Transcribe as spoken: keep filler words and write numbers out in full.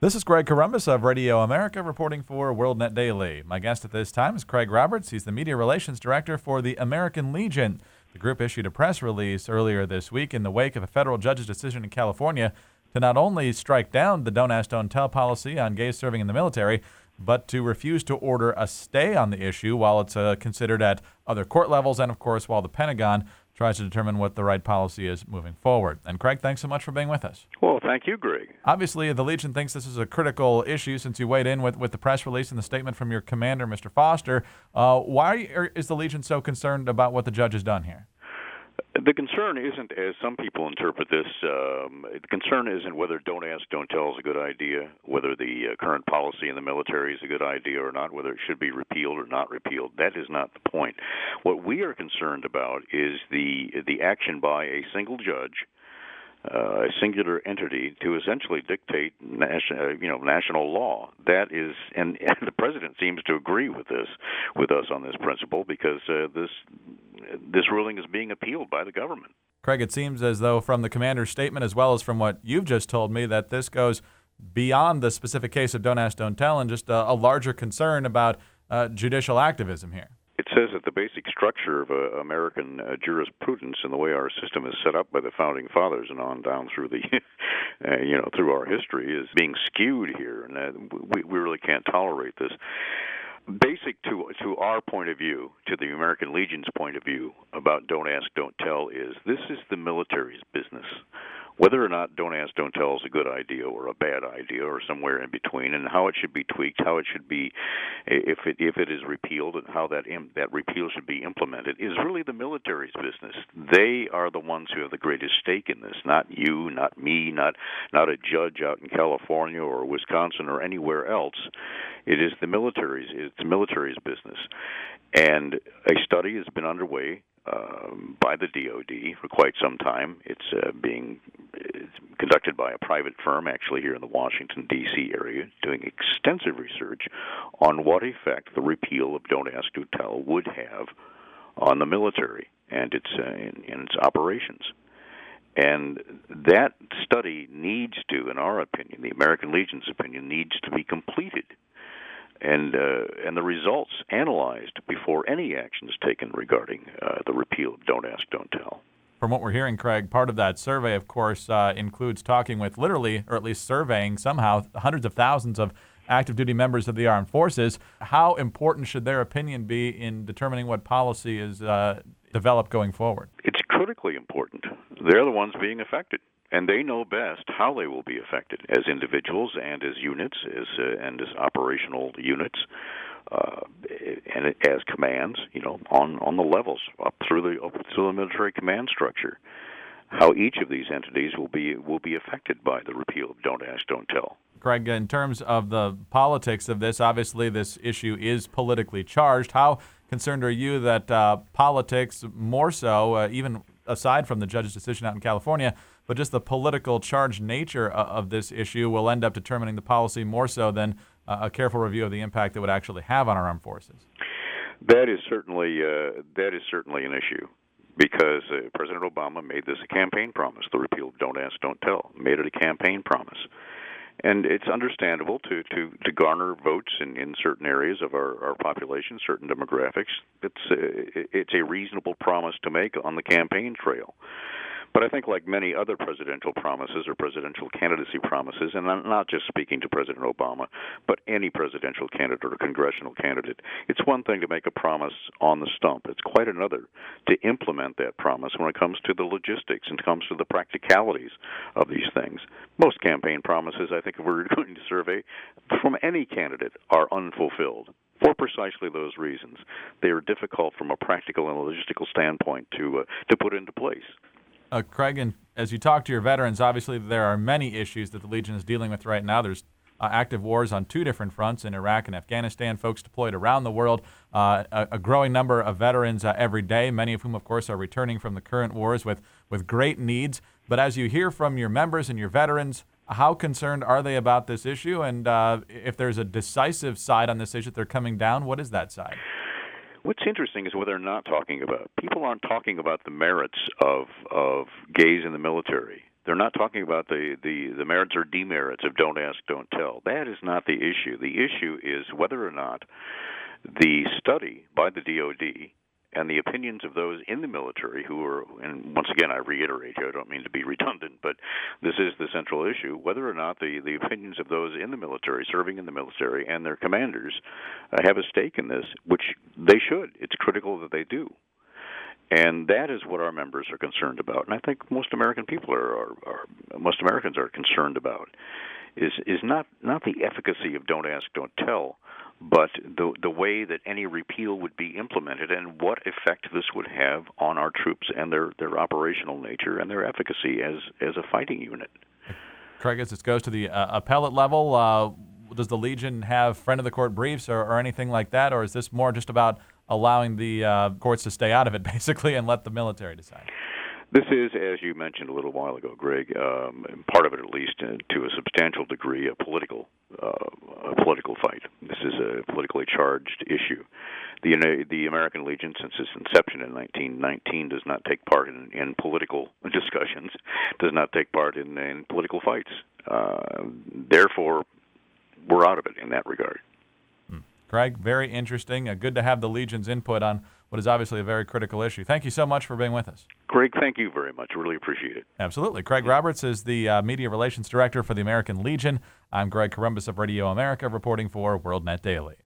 This is Greg Corombos of Radio America reporting for WorldNet Daily. My guest at this time is Craig Roberts. He's the Media Relations Director for the American Legion. The group issued a press release earlier this week in the wake of a federal judge's decision in California to not only strike down the Don't Ask, Don't Tell policy on gays serving in the military, but to refuse to order a stay on the issue while it's uh, considered at other court levels and, of course, while the Pentagon tries to determine what the right policy is moving forward. And Craig, thanks so much for being with us. Well, thank you, Greg. Obviously, the Legion thinks this is a critical issue since you weighed in with, with the press release and the statement from your commander, Mister Foster. Uh, why are, is the Legion so concerned about what the judge has done here? The concern isn't, as some people interpret this, um, the concern isn't whether Don't Ask, Don't Tell is a good idea, whether the uh, current policy in the military is a good idea or not, whether it should be repealed or not repealed. That is not the point. What we are concerned about is the the action by a single judge, uh, a singular entity, to essentially dictate national, uh, you know, national law. That is, and, and the president seems to agree with this, with us on this principle, because uh, this this ruling is being appealed by the government. Craig, it seems as though from the commander's statement, as well as from what you've just told me, that this goes beyond the specific case of Don't Ask, Don't Tell, and just a, a larger concern about uh, judicial activism here. It says that the basic structure of uh, American uh, jurisprudence and the way our system is set up by the founding fathers and on down through the, uh, you know, through our history is being skewed here, and uh, we, we really can't tolerate this. Basic to to our point of view, to the American Legion's point of view about Don't Ask, Don't Tell is this is the military's business. Whether or not Don't Ask, Don't Tell is a good idea or a bad idea or somewhere in between, and how it should be tweaked, how it should be, if it if it is repealed, and how that im- that repeal should be implemented, is really the military's business. They are the ones who have the greatest stake in this, not you, not me, not not a judge out in California or Wisconsin or anywhere else. It is the military's it's the military's business, and a study has been underway Um, by the D O D for quite some time. It's uh, being it's conducted by a private firm, actually here in the Washington, D C area, doing extensive research on what effect the repeal of Don't Ask, Don't Tell would have on the military and its uh, in, in its operations. And that study needs to, in our opinion, the American Legion's opinion, needs to be completed. And uh, and the results analyzed before any action is taken regarding uh, the repeal of Don't Ask, Don't Tell. From what we're hearing, Craig, part of that survey, of course, uh, includes talking with literally, or at least surveying somehow, hundreds of thousands of active duty members of the armed forces. How important should their opinion be in determining what policy is uh, developed going forward? It's critically important. They're the ones being affected. And they know best how they will be affected as individuals and as units, as uh, and as operational units, uh, and as commands. You know, on, on the levels up through the up through the military command structure, how each of these entities will be will be affected by the repeal of Don't Ask, Don't Tell. Craig, in terms of the politics of this, obviously this issue is politically charged. How concerned are you that uh, politics, more so, uh, even aside from the judge's decision out in California, but just the political charged nature of this issue will end up determining the policy more so than uh, a careful review of the impact it would actually have on our armed forces? That is certainly uh, that is certainly an issue, because uh, President Obama made this a campaign promise. The repeal of Don't Ask, Don't Tell made it a campaign promise. And it's understandable to, to, to garner votes in, in certain areas of our, our population, certain demographics. It's a, it's a reasonable promise to make on the campaign trail. But I think like many other presidential promises or presidential candidacy promises, and I'm not just speaking to President Obama, but any presidential candidate or congressional candidate, it's one thing to make a promise on the stump. It's quite another to implement that promise when it comes to the logistics and comes to the practicalities of these things. Most campaign promises, I think if we're going to survey, from any candidate are unfulfilled. For precisely those reasons. They are difficult from a practical and logistical standpoint to uh, to put into place. Uh, Craig, and as you talk to your veterans, obviously there are many issues that the Legion is dealing with right now. There's uh, active wars on two different fronts in Iraq and Afghanistan, folks deployed around the world, uh, a, a growing number of veterans uh, every day, many of whom, of course, are returning from the current wars with, with great needs. But as you hear from your members and your veterans, how concerned are they about this issue? And uh, if there's a decisive side on this issue that they're coming down, what is that side? What's interesting is what they're not talking about. People aren't talking about the merits of of gays in the military. They're not talking about the, the, the merits or demerits of don't ask, don't tell. That is not the issue. The issue is whether or not the study by the D O D and the opinions of those in the military who are, and once again I reiterate here, I don't mean to be redundant, but this is the central issue, whether or not the, the opinions of those in the military, serving in the military, and their commanders uh, have a stake in this, which they should. It's critical that they do. And that is what our members are concerned about, and I think most American people are, are, are most Americans are concerned about, is is not not the efficacy of don't ask, don't tell, but the the way that any repeal would be implemented and what effect this would have on our troops and their, their operational nature and their efficacy as as a fighting unit. Craig, as this goes to the uh, appellate level, uh, does the Legion have friend of the court briefs or, or anything like that, or is this more just about allowing the uh, courts to stay out of it, basically, and let the military decide? This is, as you mentioned a little while ago, Greg, um, part of it at least, uh, to a substantial degree, a political uh, a political fight. This is a politically charged issue. The the American Legion, since its inception in nineteen nineteen, does not take part in, in political discussions, does not take part in, in political fights. Uh, therefore, we're out of it in that regard. Hmm. Craig, very interesting. Uh, good to have the Legion's input on what is obviously a very critical issue. Thank you so much for being with us. Greg, thank you very much. Really appreciate it. Absolutely. Craig Roberts is the uh, Media Relations Director for the American Legion. I'm Greg Corombos of Radio America, reporting for WorldNet Daily.